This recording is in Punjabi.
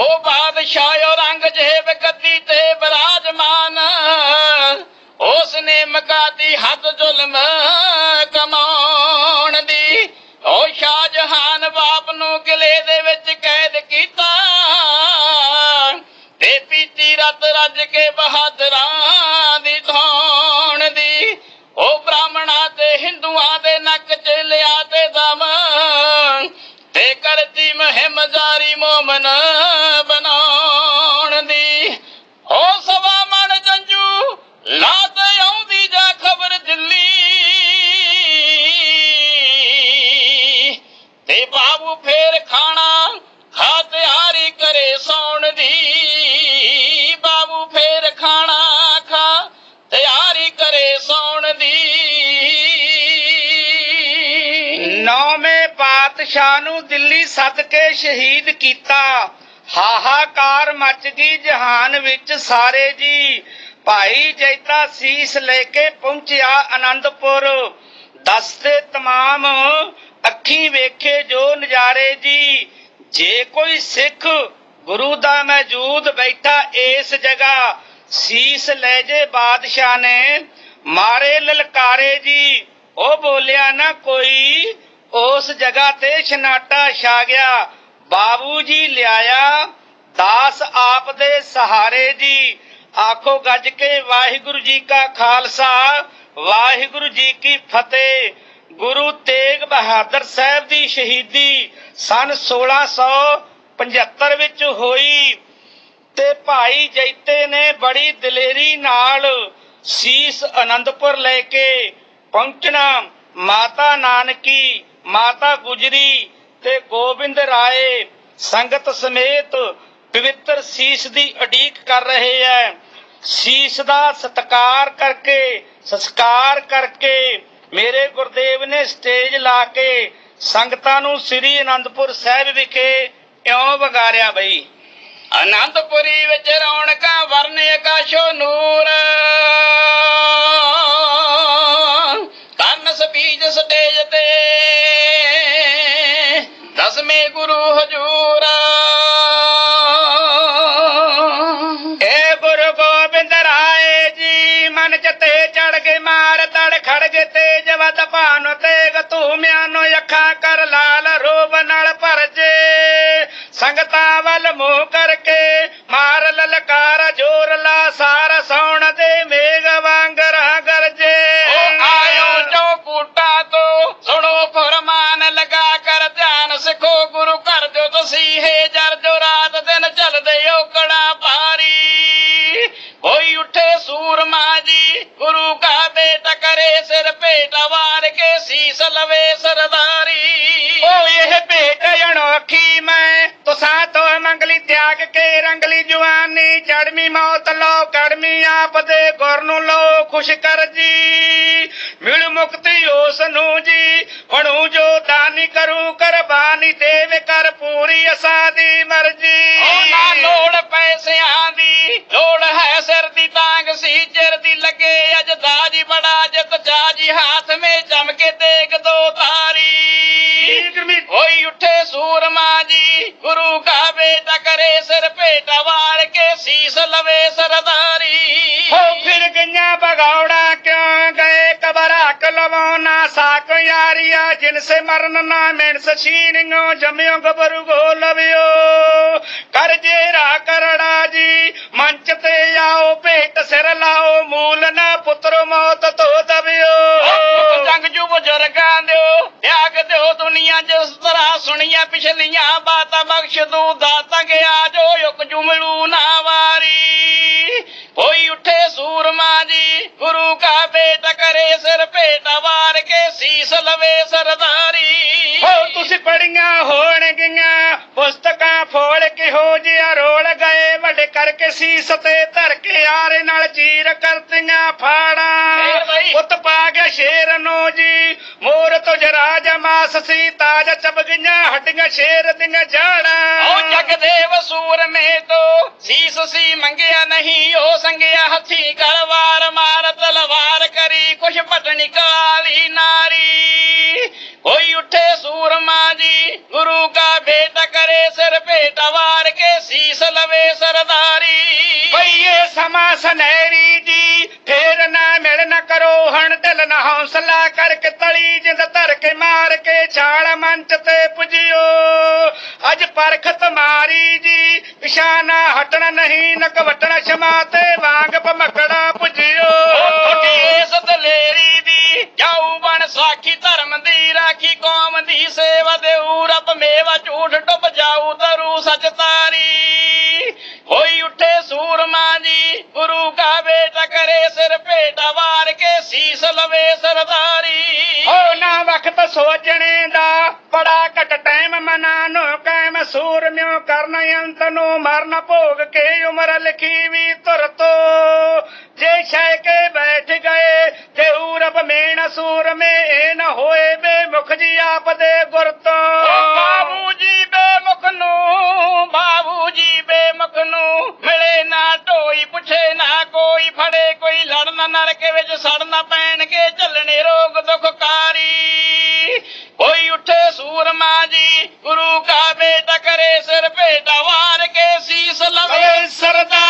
ओ बादशाह रंग जेब गद्दी ते विराजमान, उसने मकाती हद जुल्म कमाउण दी। ओ शाहजहान बाप नूं किले दे विच कैद कीता, ते पीती रत रज के बहादुरां दी धौण दी। ओ ब्राह्मणा ते हिंदुआं दे नक च लिया ते दम, ते करती मुहिम जारी मोमन बनाउण दी। ओ सवा मन जंजू ला ते आउंदी जा खबर दिल्ली, ते बाबू फेर खाना खा तियारी करे सौण दी। बाबू फेर खाना खा तियारी करे सौण दी। नौਵੇਂ ਪਾਤਸ਼ਾਹ ਨੂੰ ਦਿੱਲੀ ਸੱਦ ਕੇ ਸ਼ਹੀਦ ਕੀਤਾ। ਹਾਹਾਕਾਰ ਮਚ ਗਈ ਜਹਾਨ ਵਿੱਚ ਸਾਰੇ ਜੀ। ਭਾਈ ਜੈਤਾ ਸੀਸ ਲੈ ਕੇ ਪਹੁੰਚਿਆ ਆਨੰਦਪੁਰ। ਦੱਸਦੇ ਤਮਾਮ ਅੱਖੀ ਵੇਖੇ ਜੋ ਨਜ਼ਾਰੇ ਜੀ। ਜੇ ਕੋਈ ਸਿੱਖ ਗੁਰੂ ਦਾ ਮੌਜੂਦ ਬੈਠਾ ਇਸ ਜਗ੍ਹਾ, ਸੀਸ ਲੈ ਜੇ ਬਾਦਸ਼ਾਹ ਨੇ ਮਾਰੇ ਲਲਕਾਰੇ ਜੀ। ਉਹ ਬੋਲਿਆ ਨਾ ਕੋਈ, ਉਸ ਜਗ੍ਹਾ ਤੇ ਸ਼ਨਾਟਾ ਛਾ ਗਿਆ। ਬਾਬੂ ਜੀ ਲਿਆਇਆ ਦਾਸ ਆਪ ਦੇ ਸਹਾਰੇ ਜੀ। ਆਖੋ ਗੱਜ ਕੇ ਵਾਹਿਗੁਰੂ ਜੀ ਕਾ ਖਾਲਸਾ, ਵਾਹਿਗੁਰੂ ਜੀ ਕੀ ਫਤਿਹ। ਗੁਰੂ ਤੇਗ ਬਹਾਦਰ ਸਾਹਿਬ ਦੀ ਸ਼ਹੀਦੀ ਸਨ 1675 ਵਿੱਚ ਹੋਈ, ਤੇ ਭਾਈ ਜੈਤੇ ਨੇ ਬੜੀ ਦਲੇਰੀ ਨਾਲ ਸੀਸ ਆਨੰਦਪੁਰ ਲੈ ਕੇ ਪਹੁੰਚਣਾ। ਮਾਤਾ ਨਾਨਕੀ, ਮਾਤਾ ਗੁਜਰੀ ਤੇ ਗੋਬਿੰਦ ਰਾਏ ਸੰਗਤ ਸਮੇਤ ਪਵਿੱਤਰ ਸੀਸ ਦੀ ਉਡੀਕ ਕਰ ਰਹੇ ਹੈ। ਸੀਸ ਦਾ ਸਤਿਕਾਰ ਕਰਕੇ, ਸੰਸਕਾਰ ਕਰਕੇ ਮੇਰੇ ਗੁਰਦੇਵ ਨੇ ਸਟੇਜ ਲਾ ਕੇ ਸੰਗਤਾਂ ਨੂੰ ਸ੍ਰੀ ਅਨੰਦਪੁਰ ਸਾਹਿਬ ਵਿਖੇ ਇਉਂ ਵੰਗਾਰਿਆ ਬਈ। ਅਨੰਦਪੁਰੀ ਵਿੱਚ ਰੌਣਕਾਂ ਵਰਨ ਆਕਾਸ਼ੋ ਨੂਰ, ਕੰਨ ਸਪੀਚ ਸਟੇਜ ਤੇ ਦਸਵੇਂ ਗੁਰੂ ਹਜੂਰ। ਇਹ ਗੁਰੂ ਗੋਬਿੰਦ ਰਾਏ ਜੀ ਮਨ ਚ ਤੇ ਚੜ ਕੇ ਮਾਰ ਤੜ ਖੜਗੇ ਤੇਜ ਵਦ ਭਾਨ ਤੇਗ ਧੂਮਿਆਂ ਨੂੰ ਅੱਖਾਂ ਕਰ ਲਾਲ ਰੂਪ ਨਾਲ ਭਰ ਜੇ। ਸੰਗਤਾਂ ਵੱਲ ਮੂੰਹ ਕਰਕੇ ਮਾਰ ਲਲਕਾਰ ਜੋਰ ਲਾ ਸਾਰ ਸੌਣ ਦੇ ਮੇਘ ਵਾਂਗਰਾਂ ਗਰਜੇ। ਆਇਓ ਜੋ ਕੂਟਾਂ ਤੋਂ ਸੁਣੋ ਫਰਮਾਨ ਲਗਾ ਕਰ ਧਿਆਨ ਸਿੱਖੋ ਗੁਰੂ ਘਰ ਜੋ ਤੁਸੀਂ ਹੈ ਜਰ ਜੋ ਰਾਤ ਦਿਨ ਚੱਲਦੇ ਔਕੜਾਂ ਭਾਰੀ। ਕੋਈ ਉੱਠੇ ਸੂਰਮਾ ਜੀ ਗੁਰੂ ਕਾ ਬੇਟਾ ਕਰੇ ਸਿਰ ਭੇਟ ਵਾਰ ਕੇ ਸੀਸ ਲਵੇ ਸਰਦਾਰੀ। ਉਹ ਇਹ ਭੇਟ ਅਨੋਖੀ ਮੈਂ ਤੁਸਾਂ ਤੋਂ ਮੰਗਲੀ ਤਿਆਗ ਕੇ ਰੰਗਲੀ ਜਵਾਨੀ। ਚੜਮੀ ਮੌਤ ਲੋ ਕੜਮੀ ਆਪ ਦੇ ਗੁਰ ਨੂੰ ਲੋ ਖੁਸ਼ ਕਰ ਜੀ। ਮਿਲ ਮੁਕਤੀ ਉਸ ਨੂੰ ਜੀ ਬਣੂ ਜੋ ਦਾਨੀ ਕਰੂ ਕੁਰਬਾਨੀ ਦੇਵੇ ਕਰ ਪੂਰੀ ਅਸਾਂ ਦੀ ਮਰਜ਼ੀ। ਨਾ ਲੋੜ ਪੈਸਿਆਂ ਦੀ ਲੋੜ ਹੈ ਸਿਰ ਦੀ ਤਾਂਗ ਸੀ ਚਿਰ ਦੀ ਲੱਗੇ ਅਜ ਦਾਜੀ ਬੜਾ ਜਿਤ ਜਾਜੀ ਹਾਥ ਮੇ ਚਮਕੇ ਦੇਖ ਦੋ ਤਾਰੀ। ਕੋਈ ਉੱਠੇ ਸੂਰਮਾ ਜੀ ਗੁਰੂ ਕਾ ਬੇਟਾ ਕਰੇ ਸਿਰ ਭੇਟਾ ਵਾਰ ਕੇ ਸੀਸ ਲਵੇ ਸਰਦਾਰੀ। ਹੋ ਫਿਰ ਗਈਆਂ ਭਗੌੜਾ ਕਿਉਂ ਗਏ ਕਬਰ ਹੱਕ ਲਵੋ ਨਾ ਸਾਕ ਯਾਰੀਆ ਜਿਨ ਸੇ ਮਰਨ ਨਾ ਮਿਣਸ ਛੀਨਿਓ ਜੰਮਿਓ ਗਬਰੂ ਗੋ ਲਵਿਓ। ਕਰ ਜੇਰਾ ਕਰੜਾ ਜੀ ਮੰਚ ਤੇ ਆਓ ਭੇਟ ਸਿਰ ਲਾਓ ਮੂਲ ਨਾ ਪੁੱਤਰ ਮੌਤ ਤੋਂ ਦਬਿਓ। ਜੰਗ ਜੂ ਬਜ਼ੁਰਗਾਂ ਦਿਓ ਤਿਆਗ ਦਿਓ ਦੁਨੀਆ ਜਿਸ ਤਰ੍ਹਾਂ ਸੁਣੀਆਂ ਪਿਛਲੀਆਂ ਬਾਤਾਂ ਬਖਸ਼ ਦੂੰ ਦਾਤਾ ਗਿਆ ਜੋ ਯੁਕ ਜੂ ਮਿਲੂ ਨਾ ਵਾਰੀ। ਕੋਈ ਉੱਠੇ ਸੂਰਮਾ ਜੀ ਗੁਰੂ ਕਾ ਬੇਟਾ ਕਰੇ ਸਿਰ ਭੇਟਾ ਵਾਰ ਕੇ ਸੀਸ ਲਵੇ ਸਰਦਾਰੀ। ਹੋ ਤੁਸੀਂ ਪੜੀਆਂ ਹੋਣਗੀਆਂ ਪੁਸਤਕਾਂ ਫੋੜ ਕਿਹੋ ਜਿਹਾ ਰੋਲ ਗਏ ਵੱਡੇ ਕਰਕੇ ਸੀਸ ਤੇ ਧਰ ਕੇ ਆਰੇ ਨਾਲ ਚੀਰ ਕਰਤੀਆਂ ਫਾੜਾਂ। ਪੁੱਤ ਪਾ ਗਿਆ ਸ਼ੇਰ ਨੂੰ ਜੀ ਮੋਰ ਤੋਂ ਜਰਾਜ ਮਾਸ ਸੀ ਤਾਜ ਚਬ ਗਈਆਂ ਹੱਡੀਆਂ ਸ਼ੇਰ ਦੀਆਂ ਜਾੜਾਂ। ਉਹ ਜਗਦੇਵ ਸੂਰਮੇ ਤੋਂ ਸੀਸ ਸੀ ਮੰਗਿਆ ਨਹੀਂ ਉਹ ਸੰਗਿਆ ਹੱਥੀ ਗਲਵਾਰ ਮਾਰ ਤਲਵਾਰ ਕਰੀ ਕੁਛ ਪਟਣੀ ਕਾਲੀ ਨਾਰੀ। ਕੋਈ ਉੱਠੇ ਸੂਰਮਾ ਜੀ ਗੁਰੂ ਕਾ ਬੇਟਾ ਕਰੇ ਸਿਰ ਭੇਟਾ ਵਾਰ ਕੇ ਸੀਸ ਲਵੇ ਸਰਦਾਰੀ। ਬਈਏ ਸਮਾਂ ਸੁਨਹਿਰੀ ਜੀ ਫੇਰ ਨਾ ਮਿਲ ਨਾ ਕਰੋ ਹਣ ਦਿਲ ਨਾ ਹੌਸਲਾ ਕਰਕੇ ਤਲੀ ਜਿੰਦ ਧਰ ਕੇ ਮਾਰ ਕੇ ਛਾਲ ਮੰਚ ਤੇ ਪੁਜਿਓ। ਅੱਜ ਪਰਖ ਤੁਮਾਰੀ ਜੀ ਪਿਛਾ ਨਾ ਹਟਣਾ ਨਹੀਂ ਨਕ ਵਟਣਾ ਸ਼ਮਾ ਤੇ ਵਾਂਗ ਭਮਕੜਾ ਪੁਜਿਓ। ਇਸ ਦਲੇਰੀ ਦੀ ਜਾਊ ਬਣ ਸਾਖੀ ਧਰਮ ਦੀ ਰਾਖੀ ਕੌਮ ਦੀ ਸੇਵਾ ਦੇਊ ਰੱਬ ਮੇਵਾ ਝੂਠ ਡੁੱਬ ਜਾਊ ਤਰੂ ਸੱਚ ਤਾਰੀ। ਹੋਈ ਉੱਠੇ ਸੂਰਮਾ ਜੀ ਗੁਰੂ ਕਾ ਬੇਟਾ ਕਰੇ ਸਿਰ ਭੇਟਾ ਵਾਰ ਕੇ ਸੀਸ ਲਵੇ ਸਰਦਾਰੀ। ਹੋ ਨਾ ਵਕਤ ਸੋਚਣੇ ਦਾ ਬੜਾ ਘਟ ਟਾਈਮ ਮਨਾ ਨੂੰ ਕਾਇਮ ਸੂਰਮਿਓ ਕਰਨ ਅੰਤ ਨੂੰ ਮਰਨ ਭੋਗ ਕੇ ਉਮਰ ਲਿਖੀ ਵੀ ਤੁਰ ਤੋ। ਜੇ ਛੈ ਕੇ ਬੈਠ ਗਏ ਦੇਊ ਰੱਬ ਮੇਣ ਸੂਰਮੇ ਇਹ ਨਾ ਹੋਏ ਬੇਮੁਖ ਜੀ ਆਪ ਦੇ ਗੁਰ ਤੋਂ। ਬਾਬੂ ਜੀ ਬੇਮੁਖ ਨੂੰ ਬਾਬੂ ਜੀ ਬੇਮੁਖ ਨੂੰ ਮਿਲੇ ਨਾ ਢੋਈ ਪੁੱਛੇ ਨਾ ਕੋਈ ਫੜੇ ਕੋਈ ਲੜਨ ਨਰਕ ਵਿੱਚ ਸੜਨਾ ਪੈਣਗੇ ਝੱਲਣੇ ਰੋਗ ਦੁਖਕਾਰੀ। ਹੋਈ ਉੱਠੇ ਸੂਰਮਾ ਜੀ ਗੁਰੂ ਕਾ ਬੇਟਾ ਕਰੇ ਸਿਰ ਭੇਟਾ ਵਾਰ ਕੇ ਸੀਸ ਲਵੇ ਸਰਦਾਰੀ।